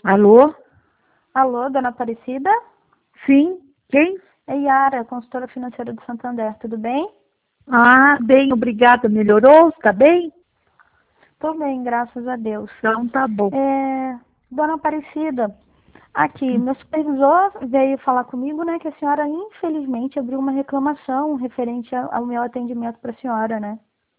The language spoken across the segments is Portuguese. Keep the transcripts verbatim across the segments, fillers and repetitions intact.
Alô? Alô, dona Aparecida? Sim, quem? É Yara, consultora financeira do Santander, tudo bem? Ah, bem, obrigada. Melhorou? Está bem? Tô bem, graças a Deus. Então tá bom. É, dona Aparecida, aqui, meu supervisor veio falar comigo, né, que a senhora infelizmente abriu uma reclamação referente ao ao meu atendimento para a senhora, né?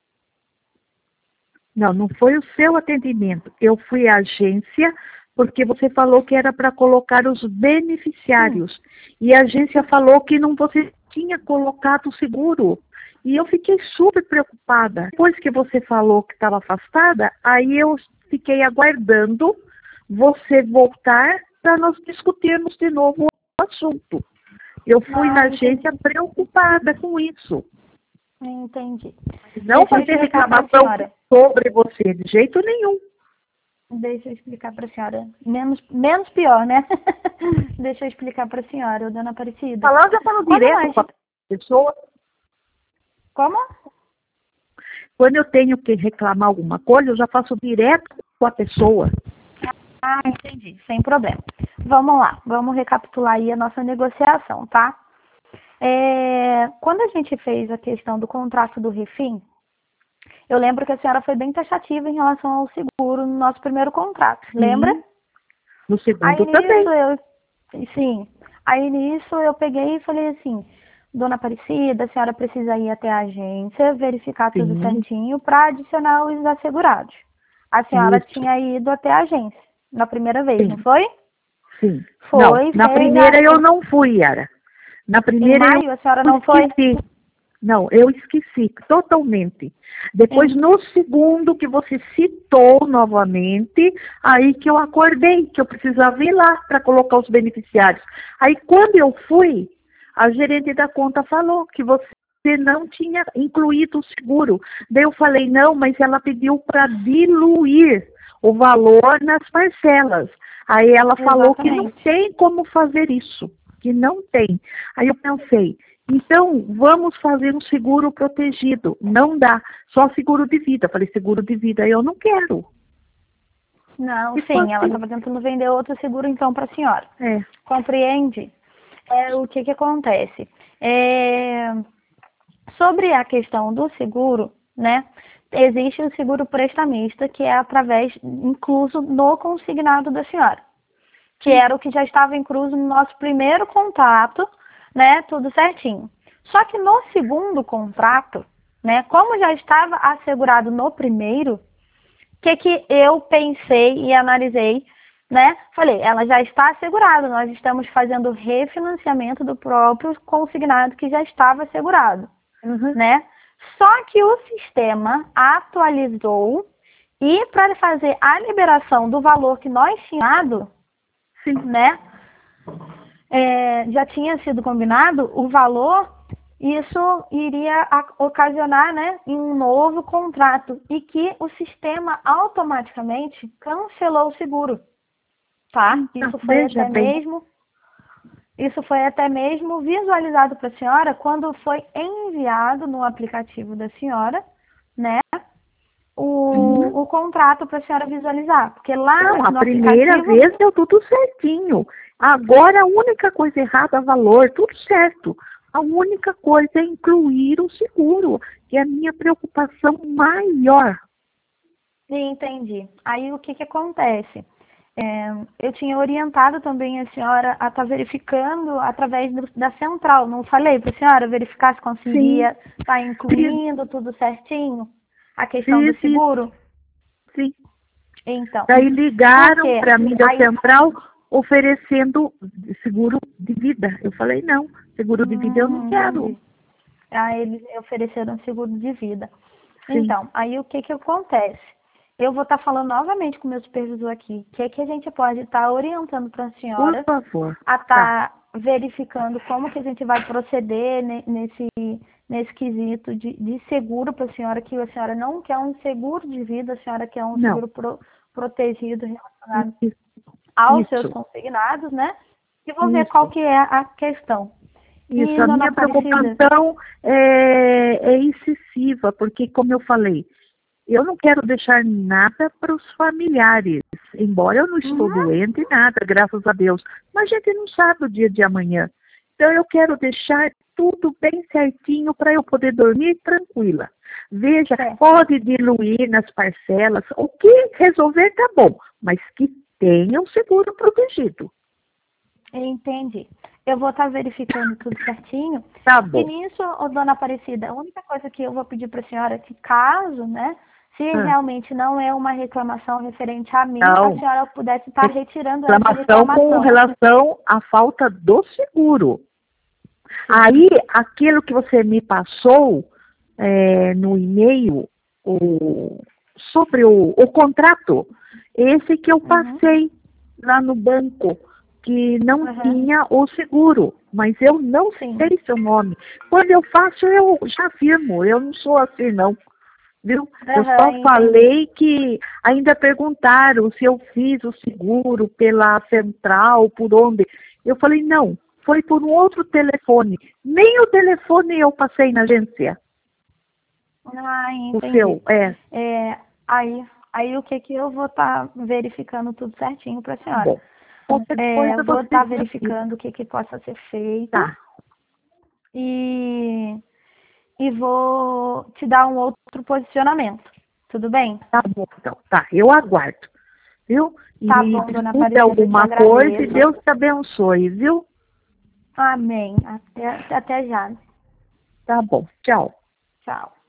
Não, não foi o seu atendimento. Eu fui à agência porque você falou que era para colocar os beneficiários. E a agência falou que não você tinha colocado o seguro. E eu fiquei super preocupada. Depois que você falou que estava afastada, aí eu fiquei aguardando você voltar para nós discutirmos de novo o assunto. Eu fui Ah, na entendi. agência preocupada com isso. Entendi. Não Deixa eu fazer explicar para a reclamação senhora. sobre você, de jeito nenhum. Deixa eu explicar para a senhora. Menos, menos pior, né? Deixa eu explicar para a senhora, dona Aparecida. Falar, já falo Quando direto nós... com a pessoa. Como? Quando eu tenho que reclamar alguma coisa, eu já faço direto com a pessoa. Ah, entendi, sem problema. Vamos lá, vamos recapitular aí a nossa negociação, tá? É, quando a gente fez a questão do contrato do refim, eu lembro que a senhora foi bem taxativa em relação ao seguro no nosso primeiro contrato, lembra? Sim, no Aí segundo nisso também. eu, sim, aí nisso eu peguei e falei assim, dona Aparecida, a senhora precisa ir até a agência, verificar tudo Sim, certinho para adicionar os assegurados. A senhora isso, tinha ido até a agência na primeira vez, não sim, foi? sim. Não, Foi, na fez a, primeira eu não fui, Yara. Na em primeira eu maio a senhora não foi? esqueci. Não, eu esqueci totalmente. Depois, Em- no segundo que você citou novamente, aí que eu acordei, que eu precisava ir lá para colocar os beneficiários. Aí, quando eu fui, a gerente da conta falou que você não tinha incluído o seguro. Daí eu falei, não, mas ela pediu para diluir o valor nas parcelas. Aí ela falou que não Exatamente. tem como fazer isso, que não tem. Aí eu pensei, então, vamos fazer um seguro protegido. Não dá, só seguro de vida. Falei, seguro de vida eu não quero. Não, E foi sim, ela assim. estava tentando vender outro seguro então para a senhora. É, Compreende? É, o que que acontece? É, sobre a questão do seguro, né? Existe o seguro prestamista, que é através, incluso no consignado da senhora, que sim, era o que já estava incluso no nosso primeiro contrato, né? Tudo certinho. Só que no segundo contrato, né? Como já estava assegurado no primeiro, o que que eu pensei e analisei, né? Falei, ela já está assegurada, nós estamos fazendo refinanciamento do próprio consignado que já estava assegurado, uhum, né? Só que o sistema atualizou e para fazer a liberação do valor que nós tínhamos dado, sim. né? É, já tinha sido combinado o valor, isso iria a- ocasionar, né, em um novo contrato e que o sistema automaticamente cancelou o seguro, tá? Então, Isso foi veja até bem. mesmo, isso foi até mesmo visualizado para a senhora quando foi enviado no aplicativo da senhora, né, Uhum. o, o contrato para a senhora visualizar, porque lá Não, a no primeira aplicativo, vez deu tudo certinho. Agora a única coisa errada é valor, tudo certo. A única coisa é incluir o seguro, que é a minha preocupação maior. entendi. Aí o que que acontece? É, eu tinha orientado também a senhora a estar verificando através do- da central. Não falei para a senhora verificar se Sim, conseguia estar fiz, incluindo tudo certinho? A questão do fiz isso, seguro? sim. Então, Daí por ligaram quê? para mim da Aí, central oferecendo seguro de vida. Eu falei, não, seguro de vida eu não hum, quero. entendi. Aí eles ofereceram seguro de vida. Sim, Então, aí o que que acontece? Eu vou estar falando novamente com o meu supervisor aqui. O que que a gente pode estar orientando para a por senhora favor. a Tá. estar verificando como que a gente vai proceder ne- nesse, nesse quesito de, de seguro para a senhora, que a senhora não quer um seguro de vida, a senhora quer um Não. seguro pro- protegido relacionado Isso, aos seus isso. consignados, né? E vou ver qual Isso. que é a questão. Isso. E, A dona minha Aparecida, preocupação é, é excessiva, porque, como eu falei, eu não quero deixar nada para os familiares, embora eu não estou Uhum. doente nada, graças a Deus. Mas a gente não sabe o dia de amanhã. Então eu quero deixar tudo bem certinho para eu poder dormir tranquila. Veja, Certo. pode diluir nas parcelas, o que resolver tá bom, mas que tenha um seguro protegido. Entendi. Eu vou estar verificando tudo certinho. Tá E bom. nisso, ô, dona Aparecida, a única coisa que eu vou pedir para a senhora é que caso, né, se Ah, realmente não é uma reclamação referente a mim, não. a senhora pudesse estar retirando essa Reclamação com reclamação. relação à falta do seguro. Aí, aquilo que você me passou é, no e-mail, o, sobre o, o contrato, esse que eu passei lá no banco, que não Uhum. tinha o seguro, mas eu não Sim. sei seu nome. Quando eu faço, eu já firmo, eu não sou assim, não. Viu? Eu Aham, só entendi. falei que ainda perguntaram se eu fiz o seguro pela central, por onde. Eu falei, não, foi por um outro telefone. Nem o telefone eu passei na agência. Ah, O entendi. seu, é. É, aí, aí o que que eu vou estar verificando tudo certinho para a Tá senhora. bom. Qualquer É, coisa vou você estar me avisa. verificando o que que possa ser feito Tá, e, e vou te dar um outro posicionamento. Tudo bem? tá bom, então. Tá, eu aguardo. Viu? Tá E bom, dona discute Aparecida, eu te alguma coisa e agradeço. Deus te abençoe, viu? Amém. Até, até já. Tá bom, tchau. Tchau.